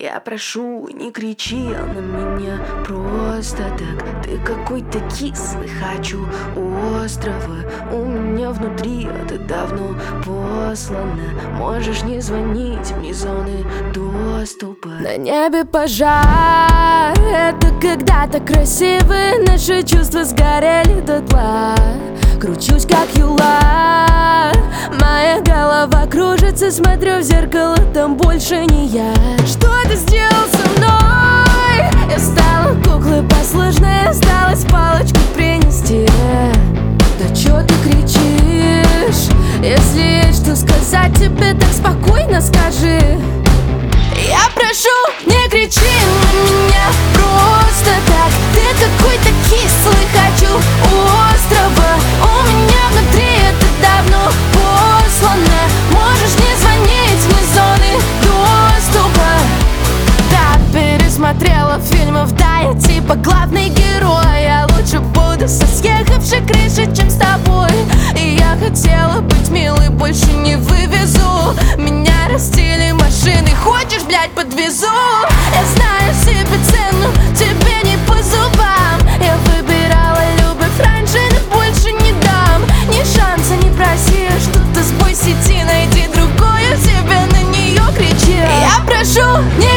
Я прошу, не кричи на меня просто так. Ты какой-то кислый, хочу острова. У меня внутри, ты давно послана. Можешь не звонить, вне зоны доступа. На небе пожар, это когда-то красивые наши чувства сгорели дотла. Кручусь как юла, моя голова кружится, смотрю в зеркало, там больше не я. Что ты сделал со мной? Я стала куклой послушной, осталось палочку принести. Да чё ты кричишь? Если есть что сказать тебе, так спокойно скажи. Я прошу, не кричи на меня просто так. Ты какой-то кислый, хочу острова. У меня внутри это давно послано. Можешь не звонить, вне зоны доступа. Да, пересмотрела фильмов, да, я типа главный герой. Я лучше буду со съехавшей крыши, чем с тобой. И я хотела быть милой, больше не вывезу. Меня растили машины, хочешь, блядь, подвезу. Я знаю себе цену, тебе не по зубам. Я выбирала любовь раньше, но больше не дам. Ни шанса не проси, что-то сбой сети, найди другую, тебе на нее кричи. Я прошу, не